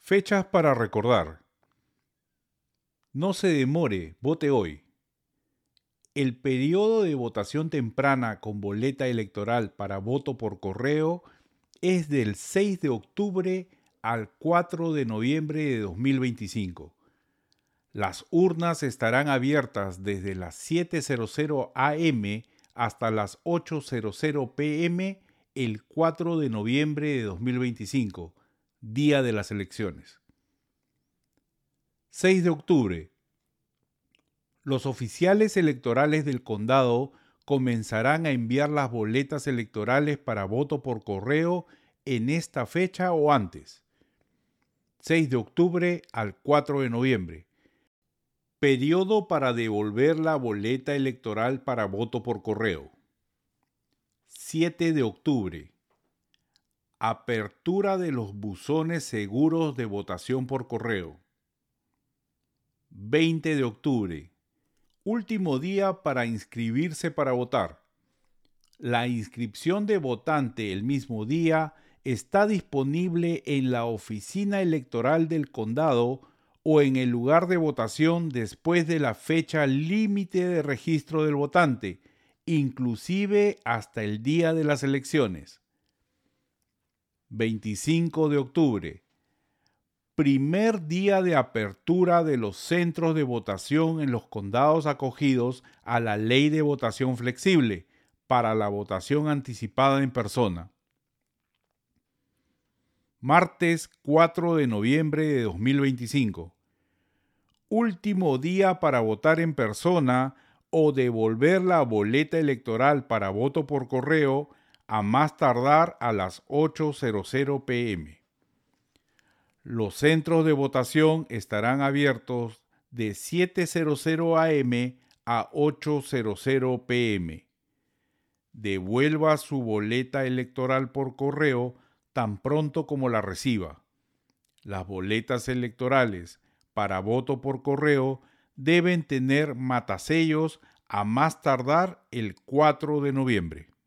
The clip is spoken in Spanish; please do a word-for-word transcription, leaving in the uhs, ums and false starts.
Fechas para recordar. No se demore, vote hoy. El periodo de votación temprana con boleta electoral para voto por correo es del seis de octubre al cuatro de noviembre de dos mil veinticinco. Las urnas estarán abiertas desde las siete a m hasta las ocho p m el cuatro de noviembre de dos mil veinticinco, día de las elecciones. seis de octubre. Los oficiales electorales del condado comenzarán a enviar las boletas electorales para voto por correo en esta fecha o antes. seis de octubre al cuatro de noviembre. Periodo para devolver la boleta electoral para voto por correo. siete de octubre. Apertura de los buzones seguros de votación por correo. veinte de octubre. Último día para inscribirse para votar. La inscripción de votante el mismo día está disponible en la oficina electoral del condado o en el lugar de votación después de la fecha límite de registro del votante, inclusive hasta el día de las elecciones. veinticinco de octubre. Primer día de apertura de los centros de votación en los condados acogidos a la Ley de Votación Flexible para la votación anticipada en persona. Martes cuatro de noviembre de dos mil veinticinco. Último día para votar en persona o devolver la boleta electoral para voto por correo a más tardar a las ocho p m Los centros de votación estarán abiertos de siete a m a ocho p m Devuelva su boleta electoral por correo tan pronto como la reciba. Las boletas electorales para voto por correo deben tener matasellos a más tardar el cuatro de noviembre.